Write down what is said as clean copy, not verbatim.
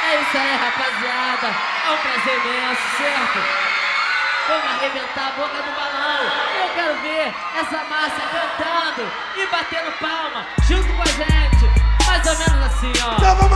É isso aí, rapaziada. É um prazer imenso, certo? Vamos arrebentar a boca do balão. Eu quero ver essa massa cantando e batendo palma junto com a gente. Mais ou menos assim, ó.